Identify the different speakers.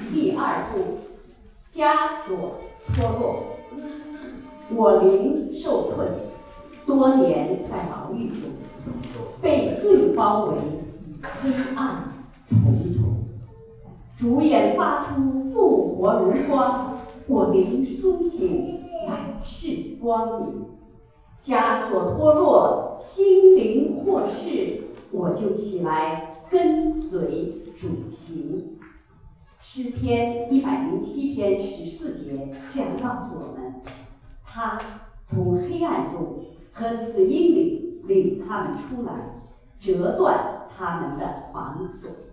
Speaker 1: 第二部，枷锁脱落。我灵受困，多年在牢狱中，被罪包围，黑暗重重。主眼发出复活荣光，我灵苏醒，乃是光明。枷锁脱落，心灵获释，我就起来跟随主行。诗篇107篇14节这样告诉我们，他从黑暗中和死荫里领他们出来，折断他们的绑锁。